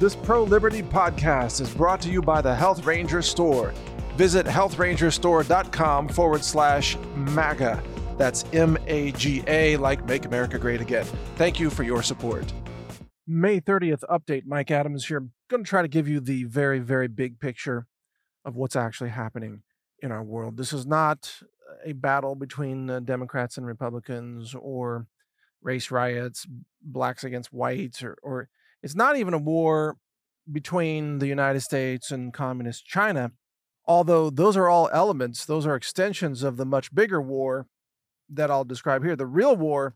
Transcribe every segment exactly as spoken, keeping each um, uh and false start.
This pro-liberty podcast is brought to you by the Health Ranger Store. Visit health ranger store dot com forward slash MAGA. That's M A G A, like Make America Great Again. Thank you for your support. May thirtieth update. Mike Adams here. I'm going to try to give you the very, very big picture of what's actually happening in our world. This is not a battle between uh, Democrats and Republicans or race riots, blacks against whites, or, or it's not even a war between the United States and communist China, although those are all elements, those are extensions of the much bigger war that I'll describe here. The real war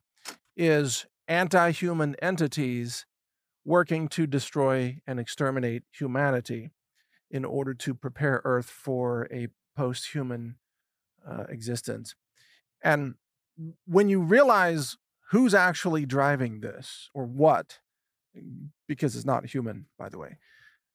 is anti-human entities working to destroy and exterminate humanity in order to prepare Earth for a post-human uh, existence. And when you realize who's actually driving this, or what, because it's not human, by the way,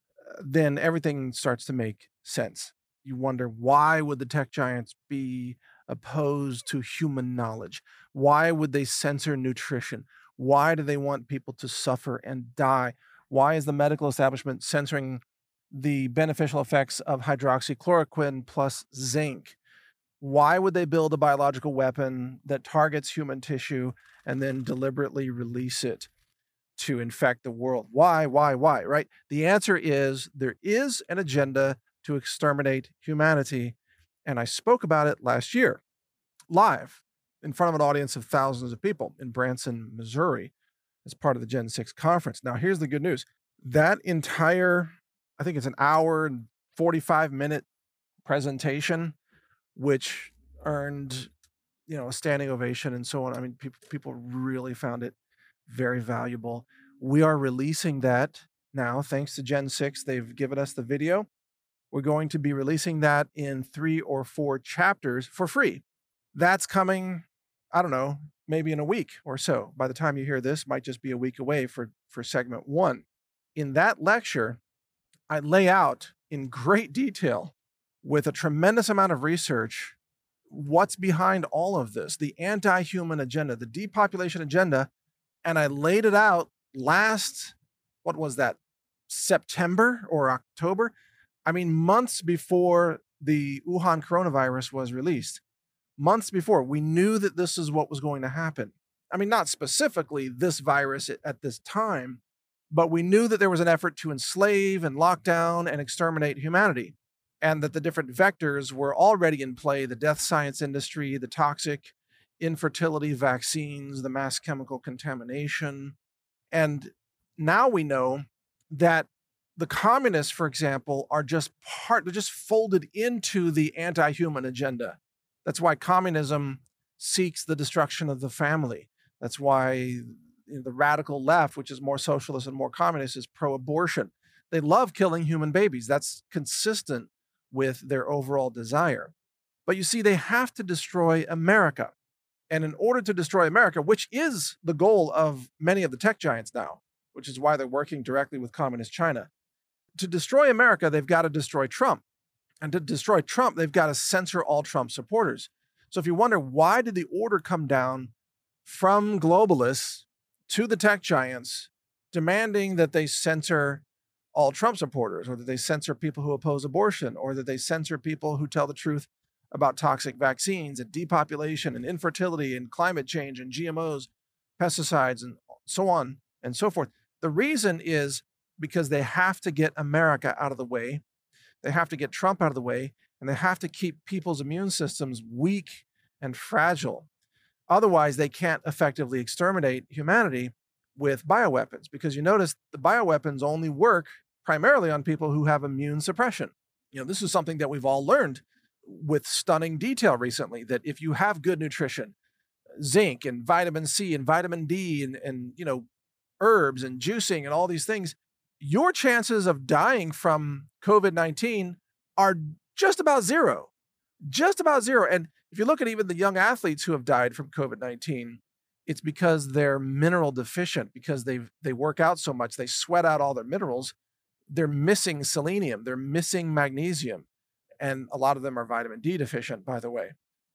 then everything starts to make sense. You wonder, why would the tech giants be opposed to human knowledge? Why would they censor nutrition? Why do they want people to suffer and die? Why is the medical establishment censoring the beneficial effects of hydroxychloroquine plus zinc? Why would they build a biological weapon that targets human tissue and then deliberately release it to infect the world? Why, why, why, right? The answer is there is an agenda to exterminate humanity. And I spoke about it last year, live, in front of an audience of thousands of people in Branson, Missouri, as part of the Gen six conference. Now, here's the good news. That entire, I think it's an hour and forty-five minute presentation, which earned, you know, a standing ovation and so on. I mean, people, people really found it very valuable. We are releasing that now, thanks to Gen six. They've given us the video. We're going to be releasing that in three or four chapters for free. That's coming, I don't know, maybe in a week or so. By the time you hear this, might just be a week away for, for segment one. In that lecture, I lay out in great detail, with a tremendous amount of research, what's behind all of this, the anti-human agenda, the depopulation agenda. And I laid it out last, what was that, September or October? I mean, months before the Wuhan coronavirus was released. Months before, we knew that this is what was going to happen. I mean, not specifically this virus at, at this time, but we knew that there was an effort to enslave and lock down and exterminate humanity, and that the different vectors were already in play: the death science industry, the toxic infertility vaccines, the mass chemical contamination. And now we know that the communists, for example, are just part, they're just folded into the anti-human agenda. That's why communism seeks the destruction of the family. That's why, you know, the radical left, which is more socialist and more communist, is pro-abortion. They love killing human babies. That's consistent with their overall desire. But you see, they have to destroy America. And in order to destroy America, which is the goal of many of the tech giants now, which is why they're working directly with communist China, to destroy America, they've got to destroy Trump. And to destroy Trump, they've got to censor all Trump supporters. So if you wonder, why did the order come down from globalists to the tech giants demanding that they censor all Trump supporters, or that they censor people who oppose abortion, or that they censor people who tell the truth about toxic vaccines and depopulation and infertility and climate change and G M Os, pesticides, and so on and so forth? The reason is because they have to get America out of the way. They have to get Trump out of the way, and they have to keep people's immune systems weak and fragile. Otherwise, they can't effectively exterminate humanity with bioweapons, because you notice the bioweapons only work primarily on people who have immune suppression. You know, this is something that we've all learned with stunning detail recently, that if you have good nutrition, zinc and vitamin C and vitamin D and, and you know, herbs and juicing and all these things, your chances of dying from COVID nineteen are just about zero, just about zero. And if you look at even the young athletes who have died from COVID nineteen, it's because they're mineral deficient, because they they work out so much, they sweat out all their minerals. They're missing selenium, they're missing magnesium, and a lot of them are vitamin D deficient, by the way.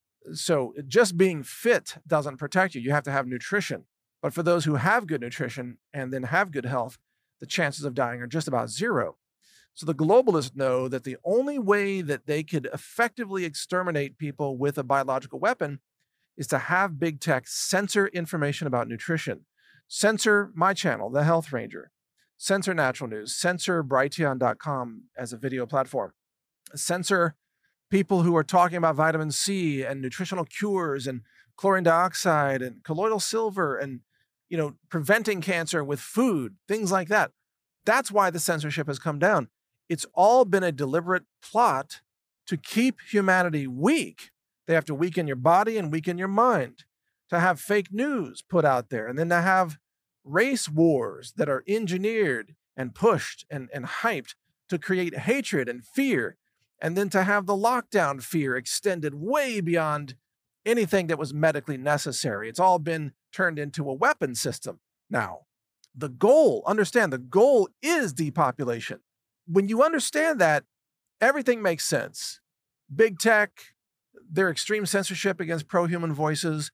So just being fit doesn't protect you. You have to have nutrition. But for those who have good nutrition and then have good health, the chances of dying are just about zero. So the globalists know that the only way that they could effectively exterminate people with a biological weapon is to have big tech censor information about nutrition. Censor my channel, The Health Ranger. Censor Natural News. Censor Brighteon dot com as a video platform. Censor people who are talking about vitamin C and nutritional cures and chlorine dioxide and colloidal silver and, you know, preventing cancer with food, things like that. That's why the censorship has come down. It's all been a deliberate plot to keep humanity weak. They have to weaken your body and weaken your mind, to have fake news put out there, and then to have race wars that are engineered and pushed and, and hyped to create hatred and fear, and then to have the lockdown fear extended way beyond anything that was medically necessary. It's all been turned into a weapon system now. The goal, understand, the goal is depopulation. When you understand that, everything makes sense. Big tech, their extreme censorship against pro-human voices.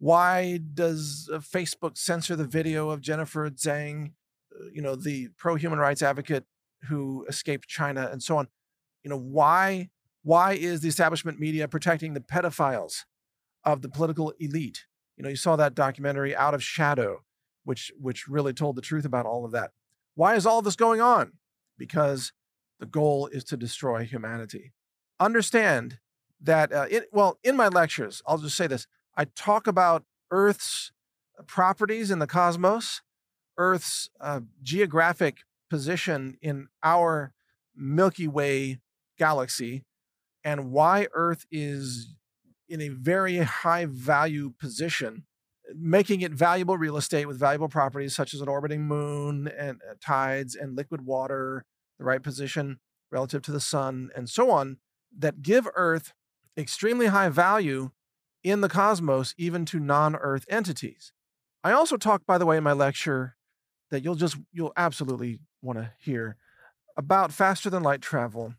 Why does uh, Facebook censor the video of Jennifer Zhang, uh, you know, the pro-human rights advocate who escaped China and so on? You know, why, why is the establishment media protecting the pedophiles of the political elite? You know, you saw that documentary Out of Shadow, which, which really told the truth about all of that. Why is all this going on? Because the goal is to destroy humanity. Understand that, uh, it, well, in my lectures, I'll just say this. I talk about Earth's properties in the cosmos, Earth's uh, geographic position in our Milky Way galaxy, and why Earth is in a very high value position, making it valuable real estate with valuable properties such as an orbiting moon and uh, tides and liquid water, the right position relative to the sun, and so on, that give Earth extremely high value in the cosmos, even to non-Earth entities. I also talk, by the way, in my lecture that you'll just, you'll absolutely want to hear about faster than light travel,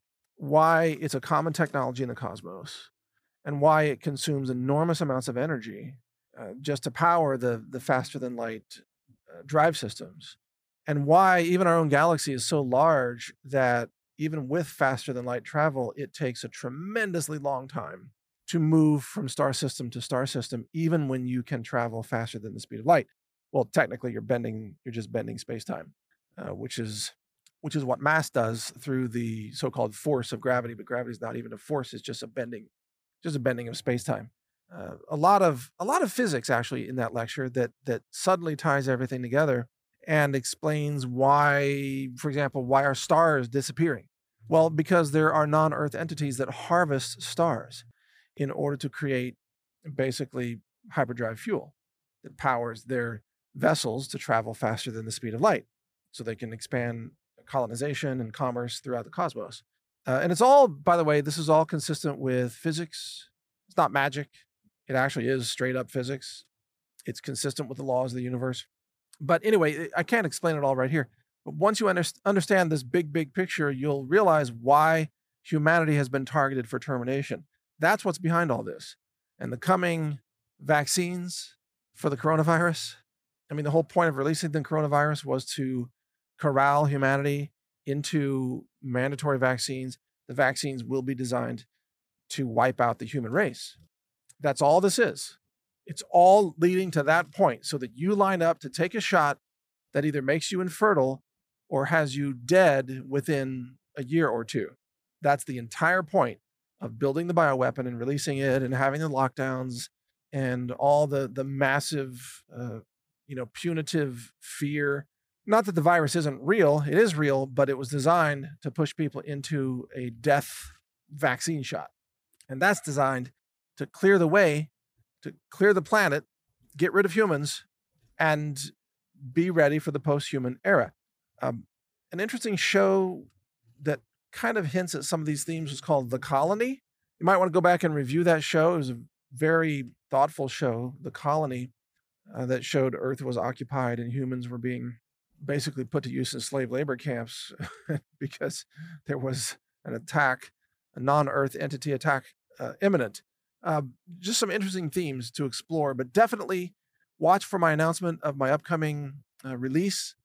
why it's a common technology in the cosmos, and why it consumes enormous amounts of energy uh, just to power the, the faster than light uh, drive systems, and why even our own galaxy is so large that even with faster than light travel, it takes a tremendously long time to move from star system to star system, even when you can travel faster than the speed of light. Well, technically you're bending, you're just bending space-time, uh, which is, which is what mass does through the so-called force of gravity, but gravity is not even a force, it's just a bending, just a bending of space-time. Uh, a lot of, a lot of physics actually in that lecture that, that suddenly ties everything together and explains why, for example, why are stars disappearing? Well, because there are non-Earth entities that harvest stars in order to create basically hyperdrive fuel that powers their vessels to travel faster than the speed of light so they can expand colonization and commerce throughout the cosmos. Uh, and it's all, by the way, this is all consistent with physics. It's not magic. It actually is straight up physics. It's consistent with the laws of the universe. But anyway, I can't explain it all right here. But once you under understand this big, big picture, you'll realize why humanity has been targeted for termination. That's what's behind all this. And the coming vaccines for the coronavirus, I mean, the whole point of releasing the coronavirus was to corral humanity into mandatory vaccines. The vaccines will be designed to wipe out the human race. That's all this is. It's all leading to that point so that you line up to take a shot that either makes you infertile or has you dead within a year or two. That's the entire point of building the bioweapon and releasing it and having the lockdowns and all the, the massive, uh, you know, punitive fear. Not that the virus isn't real, it is real, but it was designed to push people into a death vaccine shot. And that's designed to clear the way, to clear the planet, get rid of humans, and be ready for the post-human era. Um, an interesting show that kind of hints at some of these themes was called The Colony. You might want to go back and review that show. It was a very thoughtful show, The Colony, uh, that showed Earth was occupied and humans were being basically put to use in slave labor camps because there was an attack, a non-Earth entity attack uh, imminent. Uh, just some interesting themes to explore, but definitely watch for my announcement of my upcoming uh, release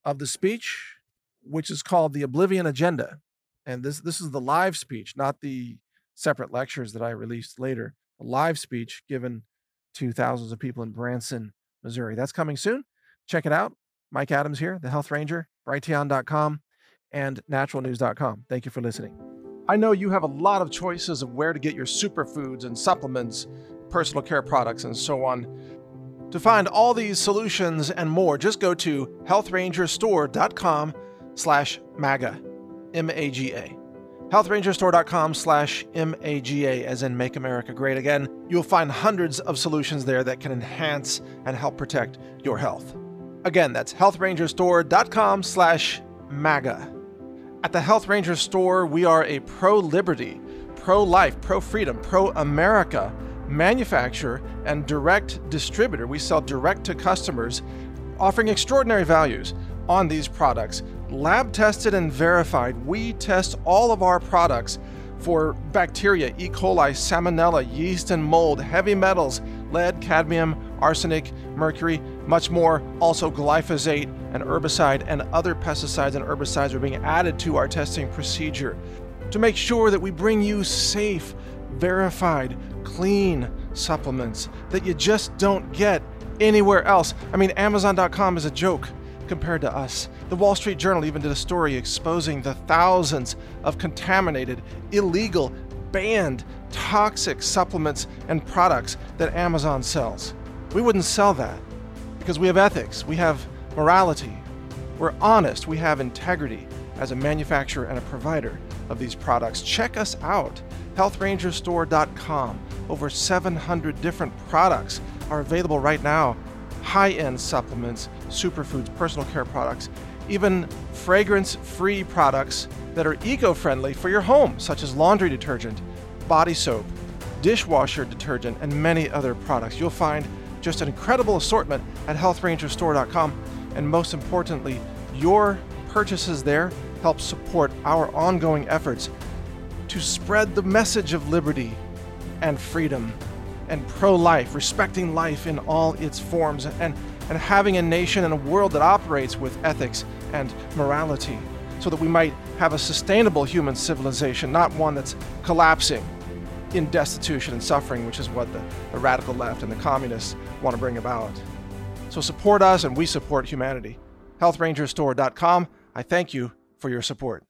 of the speech, which is called the Oblivion Agenda. And this, this is the live speech, not the separate lectures that I released later. A live speech given to thousands of people in Branson, Missouri. That's coming soon. Check it out. Mike Adams here, the Health Ranger, Brighteon dot com, and natural news dot com. Thank you for listening. I know you have a lot of choices of where to get your superfoods and supplements, personal care products, and so on. To find all these solutions and more, just go to health ranger store dot com slash MAGA, M A G A. health ranger store dot com slash M A G A, as in Make America Great Again. You'll find hundreds of solutions there that can enhance and help protect your health. Again, that's health ranger store dot com slash MAGA. At the Health Ranger Store, we are a pro-liberty, pro-life, pro-freedom, pro-America manufacturer and direct distributor. We sell direct to customers, offering extraordinary values on these products. Lab tested and verified. We test all of our products for bacteria, E. coli, salmonella, yeast and mold, heavy metals, lead, cadmium, arsenic, mercury, much more. Also glyphosate, an herbicide, and other pesticides and herbicides are being added to our testing procedure to make sure that we bring you safe, verified, clean supplements that you just don't get anywhere else. I mean, Amazon dot com is a joke compared to us. The Wall Street Journal even did a story exposing the thousands of contaminated, illegal, banned, toxic supplements and products that Amazon sells. We wouldn't sell that because we have ethics, we have morality, we're honest, we have integrity as a manufacturer and a provider of these products. Check us out, health ranger store dot com. Over seven hundred different products are available right now. High-end supplements, superfoods, personal care products, even fragrance-free products that are eco-friendly for your home, such as laundry detergent, body soap, dishwasher detergent, and many other products. You'll find just an incredible assortment at health ranger store dot com. And most importantly, your purchases there help support our ongoing efforts to spread the message of liberty and freedom and pro-life, respecting life in all its forms, and, and having a nation and a world that operates with ethics and morality, so that we might have a sustainable human civilization, not one that's collapsing in destitution and suffering, which is what the, the radical left and the communists want to bring about. So support us and we support humanity. health ranger store dot com. I thank you for your support.